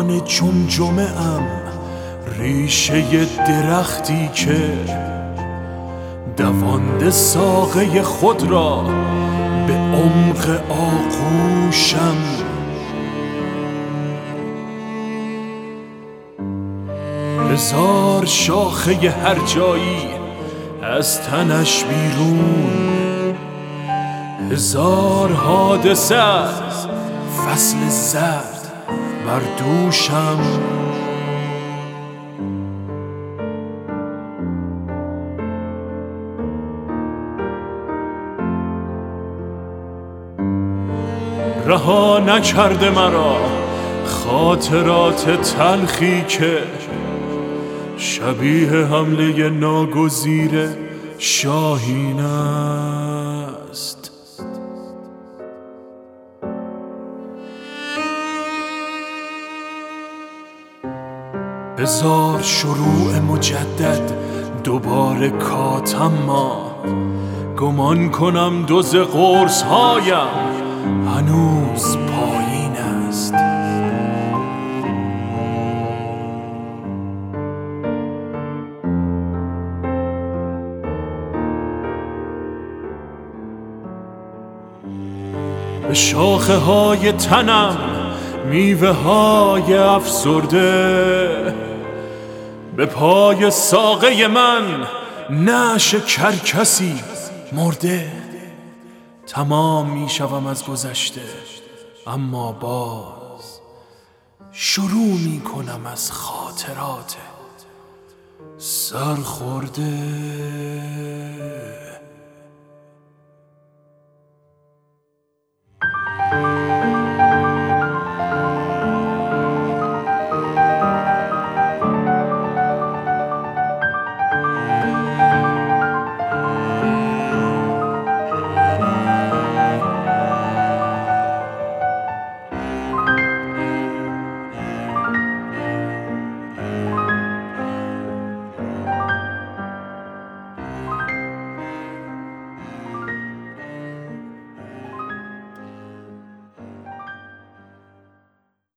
من جمجمه ام ریشه درختی که دوانده ساقه خود را به عمق آغوشم. هزار شاخه هر جایی از تنش بیرون، هزار حادثه از فصل زرد بر دوشم. رها نکرده مرا خاطرات تلخی که شبیه حمله ناگزیر شاهین است. هزار شروع مجدد دوباره کاتم، ما گمان کنم دوز قرص هایم هنوز پایین است. به شاخه های تنم میوه های افسرده، به پای ساقه من نعش کرکسی مرده. تمام میشوم از گذشته اما باز شروع میکنم از خاطرات سرخورده.